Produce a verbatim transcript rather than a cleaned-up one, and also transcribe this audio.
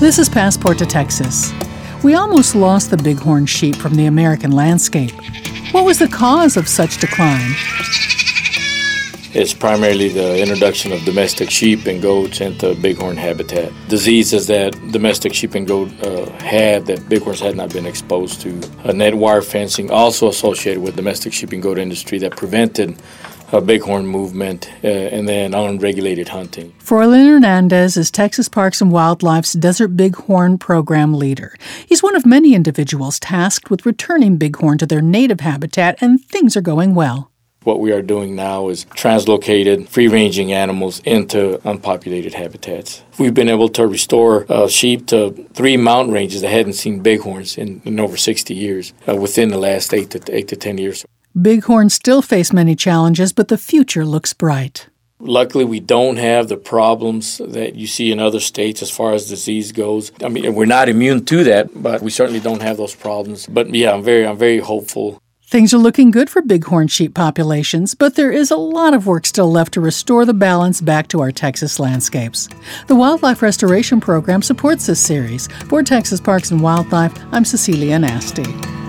This is Passport to Texas. We almost lost the bighorn sheep from the American landscape. What was the cause of such decline? It's primarily the introduction of domestic sheep and goats into bighorn habitat. Diseases that domestic sheep and goat uh, had that bighorns had not been exposed to. Uh, net wire fencing also associated with domestic sheep and goat industry that prevented uh, bighorn movement, uh, and then unregulated hunting. Froilan Hernandez is Texas Parks and Wildlife's Desert Bighorn Program leader. He's one of many individuals tasked with returning bighorn to their native habitat, and things are going well. What we are doing now is translocated free-ranging animals into unpopulated habitats. We've been able to restore uh, sheep to three mountain ranges that hadn't seen bighorns in, in over sixty years, uh, within the last eight to eight to ten years. Bighorn still face many challenges, but the future looks bright. Luckily, we don't have the problems that you see in other states as far as disease goes. I mean, we're not immune to that, but we certainly don't have those problems. But yeah, I'm very, I'm very hopeful. Things are looking good for bighorn sheep populations, but there is a lot of work still left to restore the balance back to our Texas landscapes. The Wildlife Restoration Program supports this series. For Texas Parks and Wildlife, I'm Cecilia Nasty.